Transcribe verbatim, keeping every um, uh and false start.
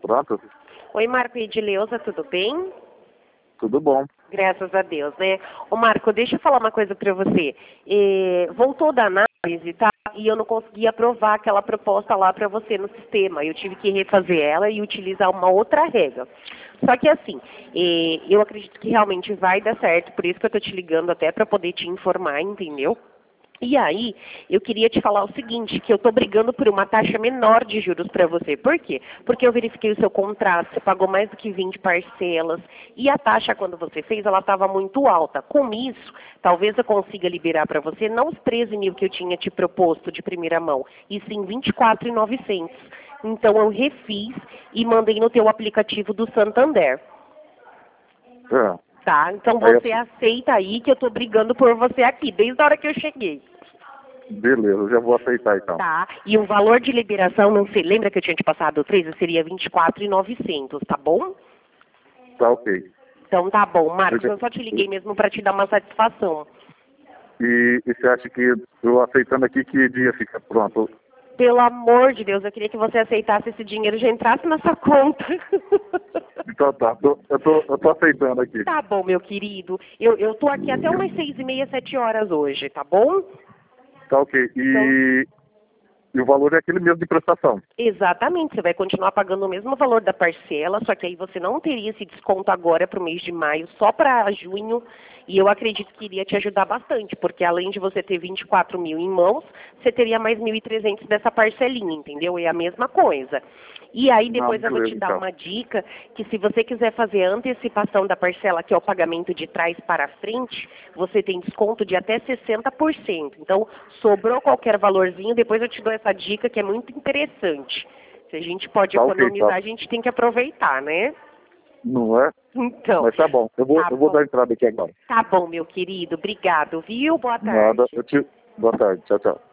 Pronto? Oi, Marco e Edileuza, tudo bem? Tudo bom. Graças a Deus, né? Ô, Marco, deixa eu falar uma coisa pra você. Eh, voltou da análise, tá? E eu não consegui aprovar aquela proposta lá pra você no sistema. Eu tive que refazer ela e utilizar uma outra regra. Só que assim, eh, eu acredito que realmente vai dar certo, por isso que eu tô te ligando até pra poder te informar, entendeu? E aí, eu queria te falar o seguinte, que eu estou brigando por uma taxa menor de juros para você. Por quê? Porque eu verifiquei o seu contrato, você pagou mais do que vinte parcelas, e a taxa, quando você fez, ela estava muito alta. Com isso, talvez eu consiga liberar para você, não os treze mil que eu tinha te proposto de primeira mão, e sim vinte e quatro mil e novecentos. Então, eu refiz e mandei no teu aplicativo do Santander. É. Tá? Então, Aí, você aceita aí que eu estou brigando por você aqui, desde a hora que eu cheguei. beleza, eu já vou aceitar então. Tá, e o valor de liberação, não sei, lembra que eu tinha te passado o treze? Seria vinte e quatro mil e novecentos, tá bom? Tá ok. Então tá bom, Marcos, Eu já- eu só te liguei mesmo para te dar uma satisfação. E, e você acha que eu aceitando aqui, que dia fica pronto? Pelo amor de Deus, eu queria que você aceitasse esse dinheiro e já entrasse na sua conta. Então tá, tô- eu, tô, eu tô aceitando aqui. Tá bom, meu querido. Eu, eu tô aqui até umas seis e meia, sete horas hoje, tá bom? Tá ok. E, e o valor é aquele mesmo de prestação. Exatamente, você vai continuar pagando o mesmo valor da parcela, só que aí você não teria esse desconto agora para o mês de maio, só para junho, e eu acredito que iria te ajudar bastante, porque além de você ter vinte e quatro mil em mãos, você teria mais mil e trezentos dessa parcelinha, entendeu? É a mesma coisa. E aí Não, depois eu vou beleza, te dar então. uma dica, que se você quiser fazer a antecipação da parcela, que é o pagamento de trás para frente, você tem desconto de até sessenta por cento. Então, sobrou qualquer valorzinho, depois eu te dou essa dica que é muito interessante. Se a gente pode Tá ok, economizar, tá. a gente tem que aproveitar, né? Não é? Então, Mas tá bom. Eu vou, tá eu vou bom. dar entrada aqui agora. Tá bom, meu querido. Obrigado, viu? Boa tarde. Nada. Eu te... Boa tarde. Tchau, tchau.